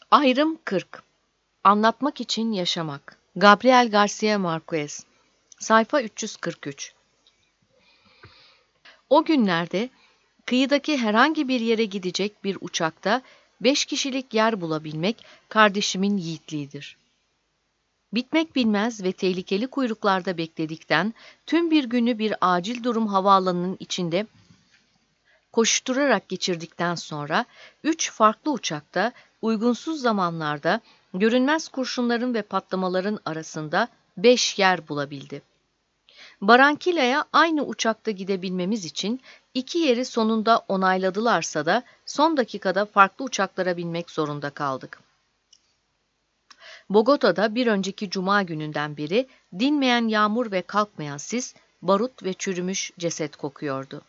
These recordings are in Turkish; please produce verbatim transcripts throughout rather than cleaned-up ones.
Ayrım kırk. Anlatmak için yaşamak. Gabriel Garcia Marquez. Sayfa üç yüz kırk üç. O günlerde kıyıdaki herhangi bir yere gidecek bir uçakta beş kişilik yer bulabilmek kardeşimin yiğitliğidir. Bitmek bilmez ve tehlikeli kuyruklarda bekledikten, tüm bir günü bir acil durum havaalanının içinde koşturarak geçirdikten sonra, üç farklı uçakta, uygunsuz zamanlarda, görünmez kurşunların ve patlamaların arasında beş yer bulabildi. Barankila'ya aynı uçakta gidebilmemiz için iki yeri sonunda onayladılarsa da son dakikada farklı uçaklara binmek zorunda kaldık. Bogota'da bir önceki cuma gününden beri dinmeyen yağmur ve kalkmayan sis, barut ve çürümüş ceset kokuyordu.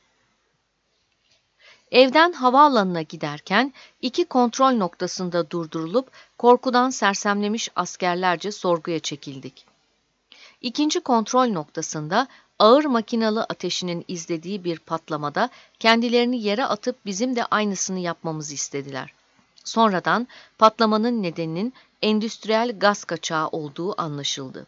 Evden havaalanına giderken iki kontrol noktasında durdurulup korkudan sersemlemiş askerlerce sorguya çekildik. İkinci kontrol noktasında ağır makinalı ateşinin izlediği bir patlamada kendilerini yere atıp bizim de aynısını yapmamızı istediler. Sonradan patlamanın nedeninin endüstriyel gaz kaçağı olduğu anlaşıldı.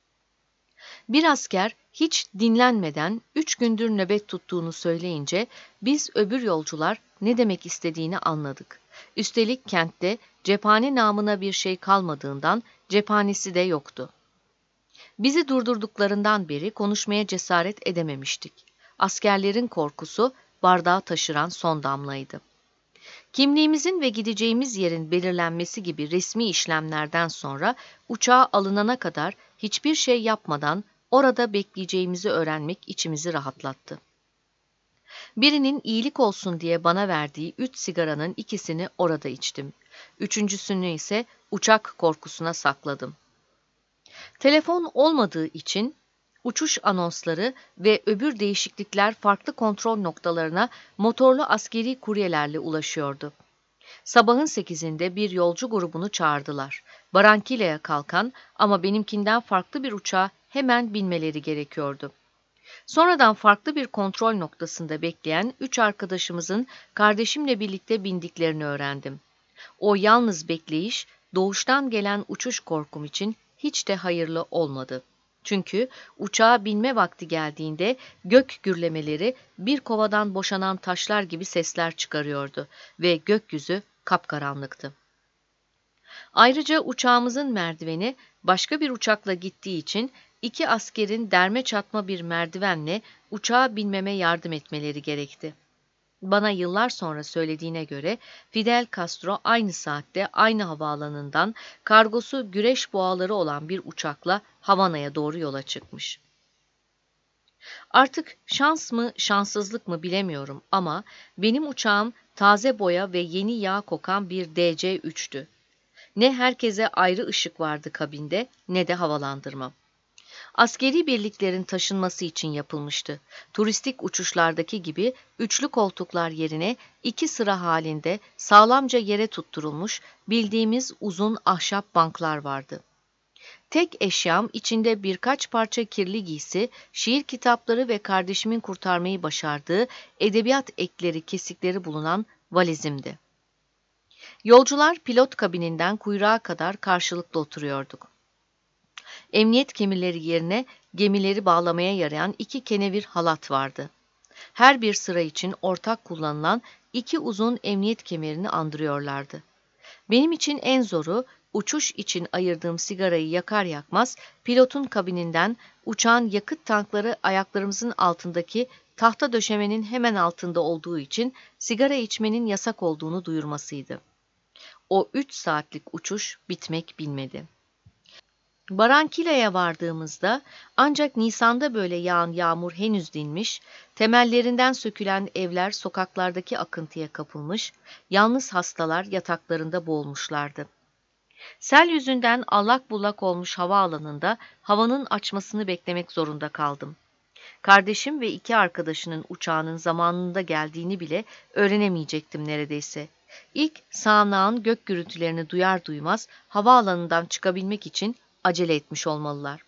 Bir asker hiç dinlenmeden üç gündür nöbet tuttuğunu söyleyince biz öbür yolcular ne demek istediğini anladık. Üstelik kentte cephane namına bir şey kalmadığından cephanesi de yoktu. Bizi durdurduklarından beri konuşmaya cesaret edememiştik. Askerlerin korkusu bardağı taşıran son damlaydı. Kimliğimizin ve gideceğimiz yerin belirlenmesi gibi resmi işlemlerden sonra uçağa alınana kadar hiçbir şey yapmadan orada bekleyeceğimizi öğrenmek içimizi rahatlattı. Birinin iyilik olsun diye bana verdiği üç sigaranın ikisini orada içtim. Üçüncüsünü ise uçak korkusuna sakladım. Telefon olmadığı için uçuş anonsları ve öbür değişiklikler farklı kontrol noktalarına motorlu askeri kuryelerle ulaşıyordu. Sabahın sekizinde bir yolcu grubunu çağırdılar. Barankila'ya kalkan ama benimkinden farklı bir uçağa hemen binmeleri gerekiyordu. Sonradan farklı bir kontrol noktasında bekleyen üç arkadaşımızın kardeşimle birlikte bindiklerini öğrendim. O yalnız bekleyiş, doğuştan gelen uçuş korkum için hiç de hayırlı olmadı. Çünkü uçağa binme vakti geldiğinde gök gürlemeleri bir kovadan boşanan taşlar gibi sesler çıkarıyordu ve gökyüzü kapkaranlıktı. Ayrıca uçağımızın merdiveni başka bir uçakla gittiği için iki askerin derme çatma bir merdivenle uçağa binmeme yardım etmeleri gerekti. Bana yıllar sonra söylediğine göre Fidel Castro aynı saatte aynı havaalanından kargosu güreş boğaları olan bir uçakla Havana'ya doğru yola çıkmış. Artık şans mı şanssızlık mı bilemiyorum ama benim uçağım taze boya ve yeni yağ kokan bir D C üç'tü. Ne herkese ayrı ışık vardı kabinde ne de havalandırma. Askeri birliklerin taşınması için yapılmıştı. Turistik uçuşlardaki gibi üçlü koltuklar yerine iki sıra halinde sağlamca yere tutturulmuş bildiğimiz uzun ahşap banklar vardı. Tek eşyam içinde birkaç parça kirli giysi, şiir kitapları ve kardeşimin kurtarmayı başardığı edebiyat ekleri kesikleri bulunan valizimdi. Yolcular pilot kabininden kuyruğa kadar karşılıklı oturuyorduk. Emniyet kemerleri yerine gemileri bağlamaya yarayan iki kenevir halat vardı. Her bir sıra için ortak kullanılan iki uzun emniyet kemerini andırıyorlardı. Benim için en zoru, uçuş için ayırdığım sigarayı yakar yakmaz pilotun kabininden uçağın yakıt tankları ayaklarımızın altındaki tahta döşemenin hemen altında olduğu için sigara içmenin yasak olduğunu duyurmasıydı. O üç saatlik uçuş bitmek bilmedi. Barankila'ya vardığımızda ancak Nisan'da böyle yağan yağmur henüz dinmiş, temellerinden sökülen evler sokaklardaki akıntıya kapılmış, yalnız hastalar yataklarında boğulmuşlardı. Sel yüzünden allak bullak olmuş havaalanında havanın açmasını beklemek zorunda kaldım. Kardeşim ve iki arkadaşının uçağının zamanında geldiğini bile öğrenemeyecektim neredeyse. İlk sağanağın gök gürültülerini duyar duymaz havaalanından çıkabilmek için acele etmiş olmalılar.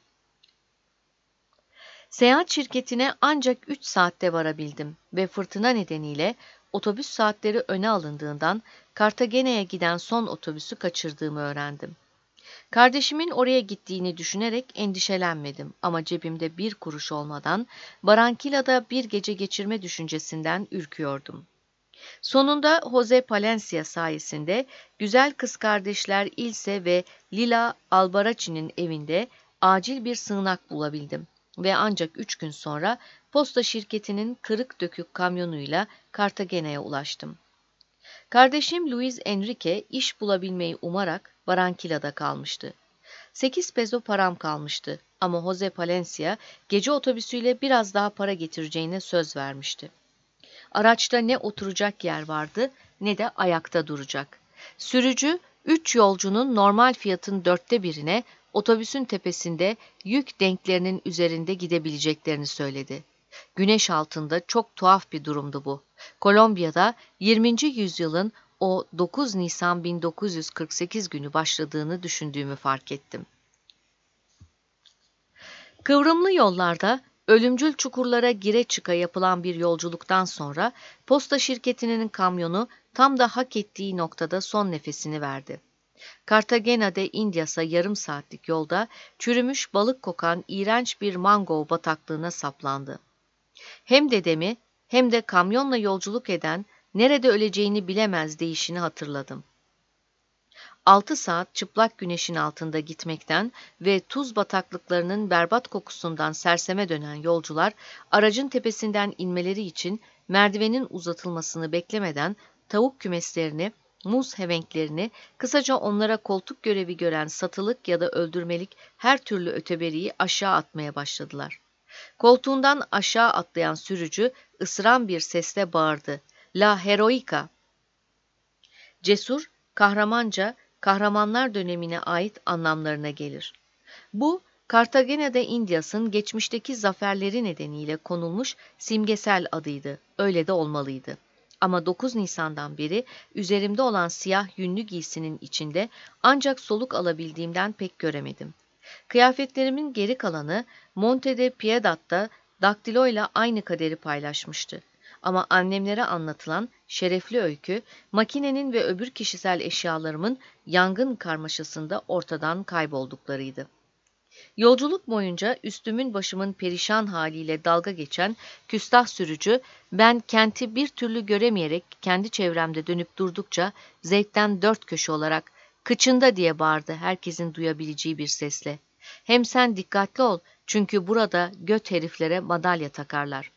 Seyahat şirketine ancak üç saatte varabildim ve fırtına nedeniyle otobüs saatleri öne alındığından Cartagena'ya giden son otobüsü kaçırdığımı öğrendim. Kardeşimin oraya gittiğini düşünerek endişelenmedim ama cebimde bir kuruş olmadan Barranquilla'da bir gece geçirme düşüncesinden ürküyordum. Sonunda Jose Palencia sayesinde güzel kız kardeşler Ilse ve Lila Albarachi'nin evinde acil bir sığınak bulabildim ve ancak üç gün sonra posta şirketinin kırık dökük kamyonuyla Cartagena'ya ulaştım. Kardeşim Luis Enrique iş bulabilmeyi umarak Barranquilla'da kalmıştı. Sekiz peso param kalmıştı ama Jose Palencia gece otobüsüyle biraz daha para getireceğine söz vermişti. Araçta ne oturacak yer vardı ne de ayakta duracak. Sürücü, üç yolcunun normal fiyatın dörtte birine otobüsün tepesinde yük denklerinin üzerinde gidebileceklerini söyledi. Güneş altında çok tuhaf bir durumdu bu. Kolombiya'da yirminci yüzyılın o dokuz Nisan bin dokuz yüz kırk sekiz günü başladığını düşündüğümü fark ettim. Kıvrımlı yollarda, ölümcül çukurlara gire çıka yapılan bir yolculuktan sonra posta şirketinin kamyonu tam da hak ettiği noktada son nefesini verdi. Cartagena de Indias'a yarım saatlik yolda çürümüş balık kokan iğrenç bir mango bataklığına saplandı. Hem dedemi hem de kamyonla yolculuk eden nerede öleceğini bilemez deyişini hatırladım. Altı saat çıplak güneşin altında gitmekten ve tuz bataklıklarının berbat kokusundan serseme dönen yolcular, aracın tepesinden inmeleri için merdivenin uzatılmasını beklemeden tavuk kümeslerini, muz hevenklerini, kısaca onlara koltuk görevi gören satılık ya da öldürmelik her türlü öteberiyi aşağı atmaya başladılar. Koltuğundan aşağı atlayan sürücü ısıran bir sesle bağırdı. La Heroica! Cesur, kahramanca, kahramanlar dönemine ait anlamlarına gelir. Bu, Cartagena de Indias'ın geçmişteki zaferleri nedeniyle konulmuş simgesel adıydı. Öyle de olmalıydı. Ama dokuz Nisan'dan beri üzerimde olan siyah yünlü giysinin içinde ancak soluk alabildiğimden pek göremedim. Kıyafetlerimin geri kalanı Monte de Piedad'da daktiloyla aynı kaderi paylaşmıştı. Ama annemlere anlatılan şerefli öykü, makinenin ve öbür kişisel eşyalarımın yangın karmaşasında ortadan kaybolduklarıydı. Yolculuk boyunca üstümün başımın perişan haliyle dalga geçen küstah sürücü, ben kenti bir türlü göremeyerek kendi çevremde dönüp durdukça zevkten dört köşe olarak "Kıçında!" diye bağırdı herkesin duyabileceği bir sesle. Hem sen dikkatli ol çünkü burada göt heriflere madalya takarlar.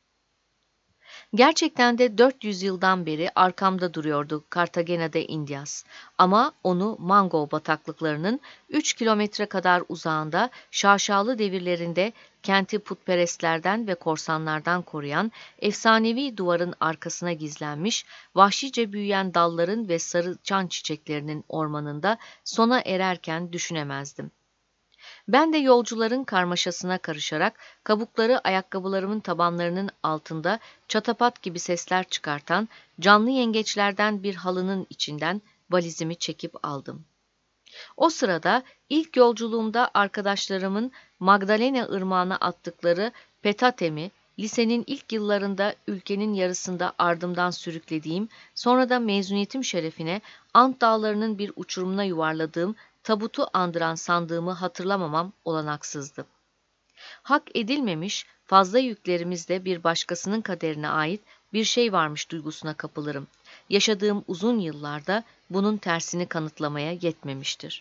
Gerçekten de dört yüz yıldan beri arkamda duruyordu Cartagena de Indias. Ama onu mango bataklıklarının üç kilometre kadar uzağında şaşalı devirlerinde kenti putperestlerden ve korsanlardan koruyan efsanevi duvarın arkasına gizlenmiş, vahşice büyüyen dalların ve sarı çan çiçeklerinin ormanında sona ererken düşünemezdim. Ben de yolcuların karmaşasına karışarak kabukları ayakkabılarımın tabanlarının altında çatapat gibi sesler çıkartan canlı yengeçlerden bir halının içinden valizimi çekip aldım. O sırada ilk yolculuğumda arkadaşlarımın Magdalena Irmağı'na attıkları petate'mi, lisenin ilk yıllarında ülkenin yarısında ardımdan sürüklediğim, sonra da mezuniyetim şerefine Ant Dağları'nın bir uçurumuna yuvarladığım tabutu andıran sandığımı hatırlamamam olanaksızdı. Hak edilmemiş fazla yüklerimizde bir başkasının kaderine ait bir şey varmış duygusuna kapılırım. Yaşadığım uzun yıllarda bunun tersini kanıtlamaya yetmemiştir.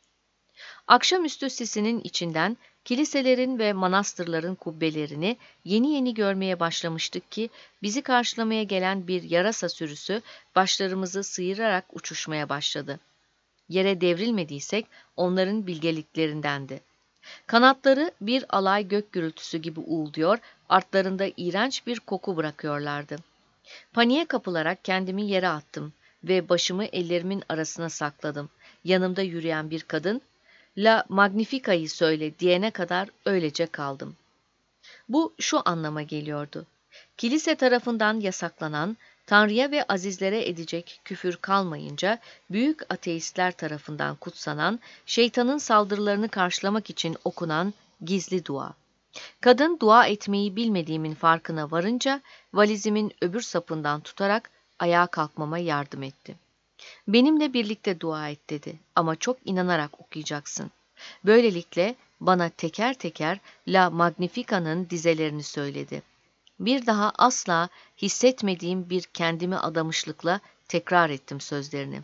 Akşamüstü sisinin içinden kiliselerin ve manastırların kubbelerini yeni yeni görmeye başlamıştık ki bizi karşılamaya gelen bir yarasa sürüsü başlarımızı sıyırarak uçuşmaya başladı. Yere devrilmediysek onların bilgeliklerindendi. Kanatları bir alay gök gürültüsü gibi uğulduyor, artlarında iğrenç bir koku bırakıyorlardı. Paniğe kapılarak kendimi yere attım ve başımı ellerimin arasına sakladım. Yanımda yürüyen bir kadın, "La Magnifica'yı söyle" diyene kadar öylece kaldım. Bu şu anlama geliyordu. Kilise tarafından yasaklanan, Tanrı'ya ve azizlere edecek küfür kalmayınca, büyük ateistler tarafından kutsanan, şeytanın saldırılarını karşılamak için okunan gizli dua. Kadın dua etmeyi bilmediğimin farkına varınca, valizimin öbür sapından tutarak ayağa kalkmama yardım etti. Benimle birlikte dua et dedi ama çok inanarak okuyacaksın. Böylelikle bana teker teker La Magnifica'nın dizelerini söyledi. Bir daha asla hissetmediğim bir kendimi adamışlıkla tekrar ettim sözlerini.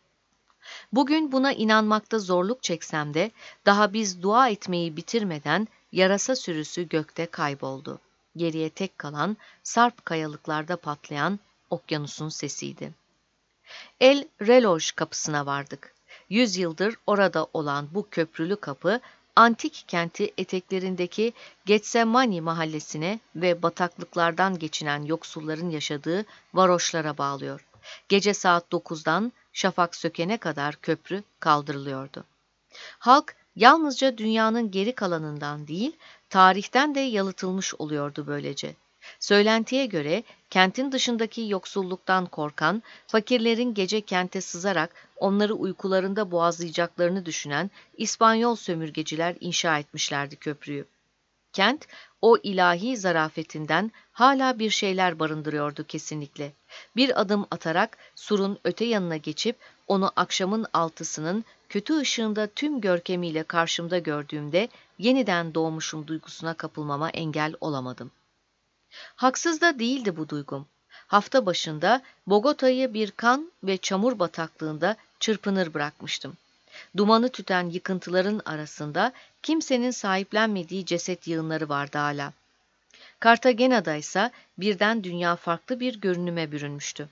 Bugün buna inanmakta zorluk çeksem de daha biz dua etmeyi bitirmeden yarasa sürüsü gökte kayboldu. Geriye tek kalan sarp kayalıklarda patlayan okyanusun sesiydi. El Reloj kapısına vardık. Yüz yıldır orada olan bu köprülü kapı, antik kenti eteklerindeki Getsemani mahallesine ve bataklıklardan geçinen yoksulların yaşadığı varoşlara bağlıyor. Gece saat dokuzdan şafak sökene kadar köprü kaldırılıyordu. Halk yalnızca dünyanın geri kalanından değil, tarihten de yalıtılmış oluyordu böylece. Söylentiye göre kentin dışındaki yoksulluktan korkan, fakirlerin gece kente sızarak onları uykularında boğazlayacaklarını düşünen İspanyol sömürgeciler inşa etmişlerdi köprüyü. Kent, o ilahi zarafetinden hala bir şeyler barındırıyordu kesinlikle. Bir adım atarak surun öte yanına geçip onu akşamın altısının kötü ışığında tüm görkemiyle karşımda gördüğümde yeniden doğmuşum duygusuna kapılmama engel olamadım. Haksız da değildi bu duygum. Hafta başında Bogota'yı bir kan ve çamur bataklığında çırpınır bırakmıştım. Dumanı tüten yıkıntıların arasında kimsenin sahiplenmediği ceset yığınları vardı hala. Kartagena'da ise birden dünya farklı bir görünüme bürünmüştü.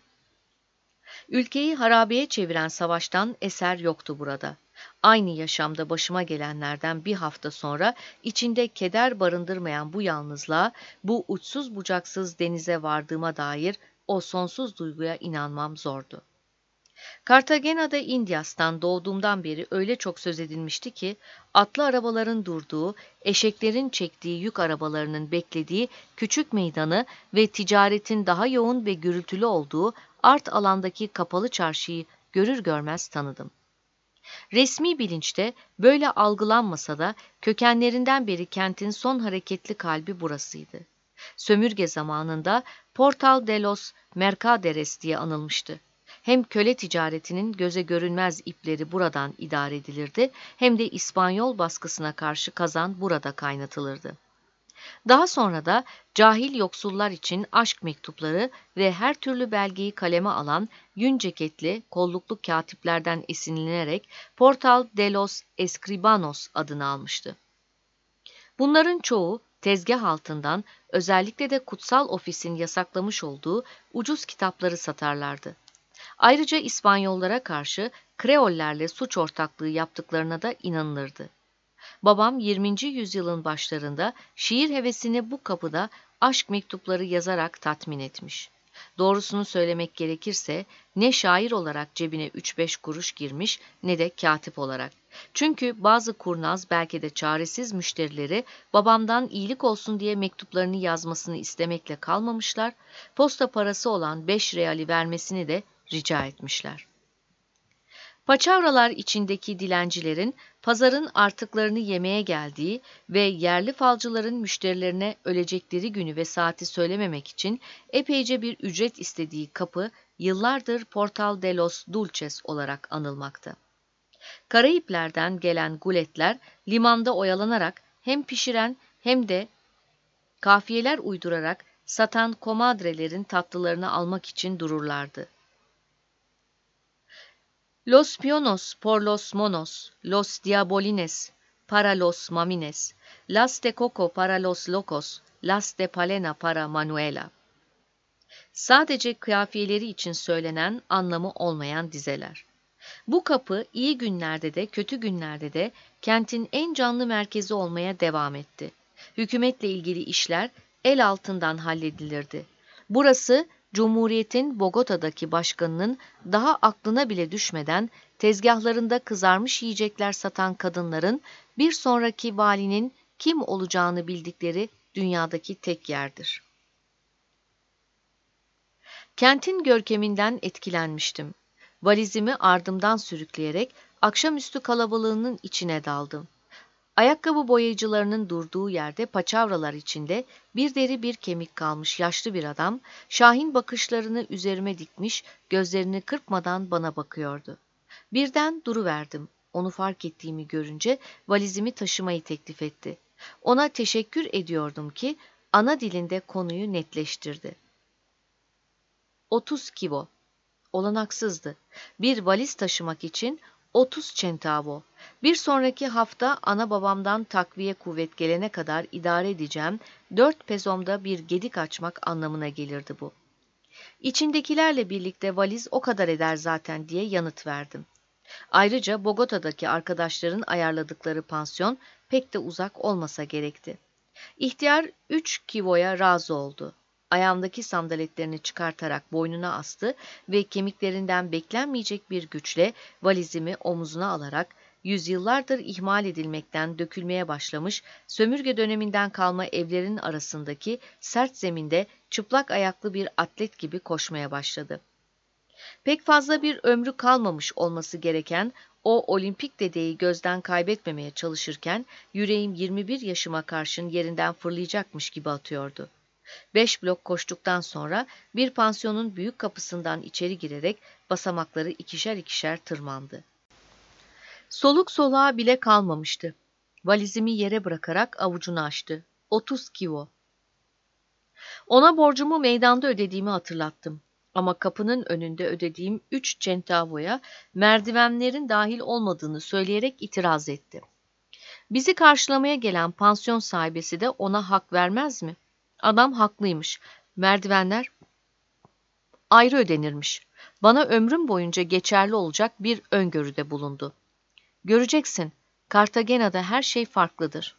Ülkeyi harabeye çeviren savaştan eser yoktu burada. Aynı yaşamda başıma gelenlerden bir hafta sonra içinde keder barındırmayan bu yalnızlığa, bu uçsuz bucaksız denize vardığıma dair o sonsuz duyguya inanmam zordu. Cartagena'da Indias'tan doğduğumdan beri öyle çok söz edilmişti ki, atlı arabaların durduğu, eşeklerin çektiği yük arabalarının beklediği küçük meydanı ve ticaretin daha yoğun ve gürültülü olduğu art alandaki kapalı çarşıyı görür görmez tanıdım. Resmi bilinçte böyle algılanmasa da kökenlerinden beri kentin son hareketli kalbi burasıydı. Sömürge zamanında Portal de los Mercaderes diye anılmıştı. Hem köle ticaretinin göze görünmez ipleri buradan idare edilirdi, hem de İspanyol baskısına karşı kazan burada kaynatılırdı. Daha sonra da cahil yoksullar için aşk mektupları ve her türlü belgeyi kaleme alan yün ceketli, kolluklu katiplerden esinlenerek Portal de los Escribanos adını almıştı. Bunların çoğu tezgah altından, özellikle de kutsal ofisin yasaklamış olduğu ucuz kitapları satarlardı. Ayrıca İspanyollara karşı Kreollerle suç ortaklığı yaptıklarına da inanılırdı. Babam yirminci yüzyılın başlarında şiir hevesini bu kapıda aşk mektupları yazarak tatmin etmiş. Doğrusunu söylemek gerekirse ne şair olarak cebine üç beş kuruş girmiş ne de katip olarak. Çünkü bazı kurnaz, belki de çaresiz müşterileri babamdan iyilik olsun diye mektuplarını yazmasını istemekle kalmamışlar, posta parası olan beş reali vermesini de rica etmişler. Paçavralar içindeki dilencilerin pazarın artıklarını yemeye geldiği ve yerli falcıların müşterilerine ölecekleri günü ve saati söylememek için epeyce bir ücret istediği kapı yıllardır Portal de los Dulces olarak anılmakta. Karayipler'den gelen guletler limanda oyalanarak hem pişiren hem de kafiyeler uydurarak satan komadrelerin tatlılarını almak için dururlardı. Los pionos por los monos, los diabolines para los mamines, las de coco para los locos, las de palena para Manuela. Sadece kıyafiyeleri için söylenen, anlamı olmayan dizeler. Bu kapı iyi günlerde de kötü günlerde de kentin en canlı merkezi olmaya devam etti. Hükümetle ilgili işler el altından halledilirdi. Burası, Cumhuriyet'in Bogota'daki başkanının daha aklına bile düşmeden tezgahlarında kızarmış yiyecekler satan kadınların bir sonraki valinin kim olacağını bildikleri dünyadaki tek yerdir. Kentin görkeminden etkilenmiştim. Valizimi ardımdan sürükleyerek akşamüstü kalabalığının içine daldım. Ayakkabı boyayıcılarının durduğu yerde paçavralar içinde bir deri bir kemik kalmış yaşlı bir adam, şahin bakışlarını üzerime dikmiş, gözlerini kırpmadan bana bakıyordu. Birden duruverdim. Onu fark ettiğimi görünce valizimi taşımayı teklif etti. Ona teşekkür ediyordum ki ana dilinde konuyu netleştirdi. otuz kivo. Olanaksızdı. Bir valiz taşımak için otuz centavo. Bir sonraki hafta ana babamdan takviye kuvvet gelene kadar idare edeceğim dört pezomda bir gedik açmak anlamına gelirdi bu. İçindekilerle birlikte valiz o kadar eder zaten diye yanıt verdim. Ayrıca Bogota'daki arkadaşların ayarladıkları pansiyon pek de uzak olmasa gerekti. İhtiyar üç kivoya razı oldu. Ayağımdaki sandaletlerini çıkartarak boynuna astı ve kemiklerinden beklenmeyecek bir güçle valizimi omuzuna alarak yüzyıllardır ihmal edilmekten dökülmeye başlamış sömürge döneminden kalma evlerin arasındaki sert zeminde çıplak ayaklı bir atlet gibi koşmaya başladı. Pek fazla bir ömrü kalmamış olması gereken o olimpik dedeyi gözden kaybetmemeye çalışırken yüreğim yirmi bir yaşıma karşın yerinden fırlayacakmış gibi atıyordu. Beş blok koştuktan sonra bir pansiyonun büyük kapısından içeri girerek basamakları ikişer ikişer tırmandı. Soluk soluğa bile kalmamıştı. Valizimi yere bırakarak avucunu açtı. Otuz kivo. Ona borcumu meydanda ödediğimi hatırlattım. Ama kapının önünde ödediğim üç centavoya merdivenlerin dahil olmadığını söyleyerek itiraz etti. Bizi karşılamaya gelen pansiyon sahibesi de ona hak vermez mi? Adam haklıymış. Merdivenler ayrı ödenirmiş. Bana ömrüm boyunca geçerli olacak bir öngörüde bulundu. Göreceksin, Kartagena'da her şey farklıdır.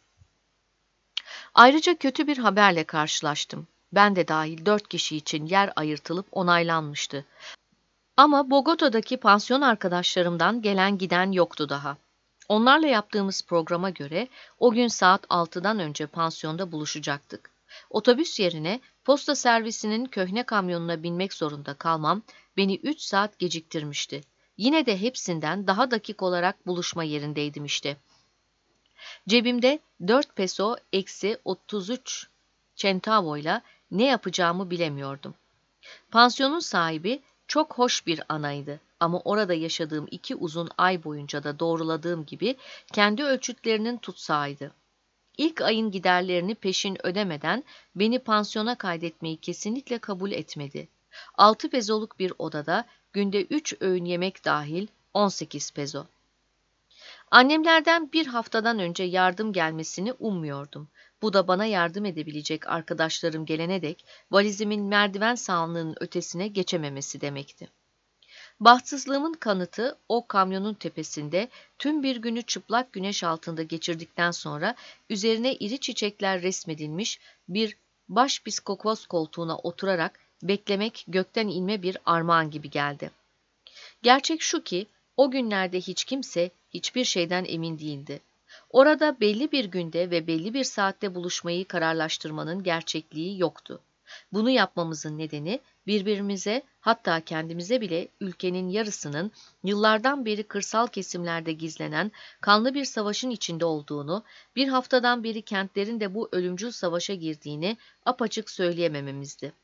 Ayrıca kötü bir haberle karşılaştım. Ben de dahil dört kişi için yer ayırtılıp onaylanmıştı. Ama Bogota'daki pansiyon arkadaşlarımdan gelen giden yoktu daha. Onlarla yaptığımız programa göre o gün saat altıdan önce pansiyonda buluşacaktık. Otobüs yerine posta servisinin köhne kamyonuna binmek zorunda kalmam beni üç saat geciktirmişti. Yine de hepsinden daha dakik olarak buluşma yerindeydim işte. Cebimde dört peso eksi otuz üç centavoyla ne yapacağımı bilemiyordum. Pansiyonun sahibi çok hoş bir anaydı ama orada yaşadığım iki uzun ay boyunca da doğruladığım gibi kendi ölçütlerinin tutsağıydı. İlk ayın giderlerini peşin ödemeden beni pansiyona kaydetmeyi kesinlikle kabul etmedi. Altı pezoluk bir odada günde üç öğün yemek dahil on sekiz pezo. Annemlerden bir haftadan önce yardım gelmesini ummuyordum. Bu da bana yardım edebilecek arkadaşlarım gelene dek valizimin merdiven sağanlığının ötesine geçememesi demekti. Bahtsızlığımın kanıtı o kamyonun tepesinde tüm bir günü çıplak güneş altında geçirdikten sonra üzerine iri çiçekler resmedilmiş bir başpiskopos koltuğuna oturarak beklemek gökten inme bir armağan gibi geldi. Gerçek şu ki o günlerde hiç kimse hiçbir şeyden emin değildi. Orada belli bir günde ve belli bir saatte buluşmayı kararlaştırmanın gerçekliği yoktu. Bunu yapmamızın nedeni birbirimize hatta kendimize bile ülkenin yarısının yıllardan beri kırsal kesimlerde gizlenen kanlı bir savaşın içinde olduğunu, bir haftadan beri kentlerin de bu ölümcül savaşa girdiğini apaçık söyleyemememizdi.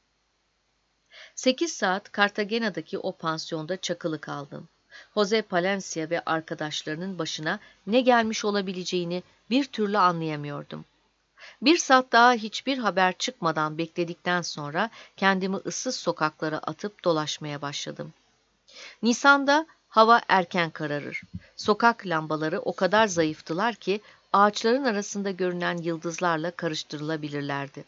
Sekiz saat Kartagena'daki o pansiyonda çakılı kaldım. Jose Palencia ve arkadaşlarının başına ne gelmiş olabileceğini bir türlü anlayamıyordum. Bir saat daha hiçbir haber çıkmadan bekledikten sonra kendimi ıssız sokaklara atıp dolaşmaya başladım. Nisan'da hava erken kararır. Sokak lambaları o kadar zayıftılar ki ağaçların arasında görünen yıldızlarla karıştırılabilirlerdi.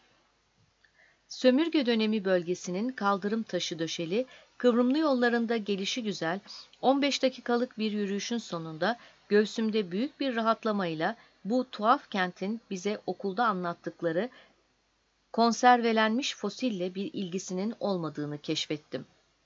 Sömürge dönemi bölgesinin kaldırım taşı döşeli, kıvrımlı yollarında gelişigüzel on beş dakikalık bir yürüyüşün sonunda göğsümde büyük bir rahatlamayla bu tuhaf kentin bize okulda anlattıkları konservelenmiş fosille bir ilgisinin olmadığını keşfettim.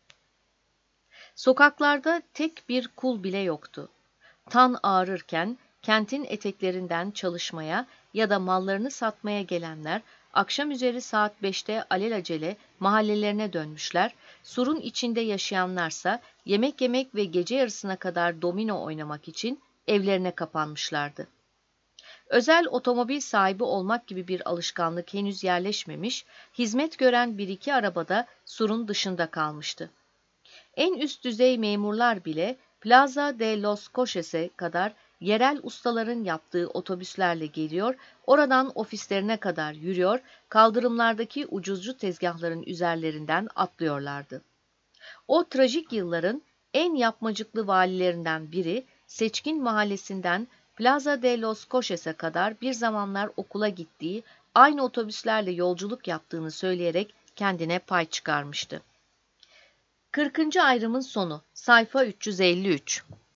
Sokaklarda tek bir kul bile yoktu. Tan ağrırken kentin eteklerinden çalışmaya ya da mallarını satmaya gelenler akşam üzeri saat beşte alelacele mahallelerine dönmüşler, surun içinde yaşayanlarsa yemek yemek ve gece yarısına kadar domino oynamak için evlerine kapanmışlardı. Özel otomobil sahibi olmak gibi bir alışkanlık henüz yerleşmemiş, hizmet gören bir iki arabada surun dışında kalmıştı. En üst düzey memurlar bile Plaza de los Coches'e kadar yerel ustaların yaptığı otobüslerle geliyor, oradan ofislerine kadar yürüyor, kaldırımlardaki ucuzcu tezgahların üzerlerinden atlıyorlardı. O trajik yılların en yapmacıklı valilerinden biri, Seçkin Mahallesi'nden Plaza de los Coches'e kadar bir zamanlar okula gittiği, aynı otobüslerle yolculuk yaptığını söyleyerek kendine pay çıkarmıştı. kırkıncı ayrımın sonu, sayfa üç yüz elli üç.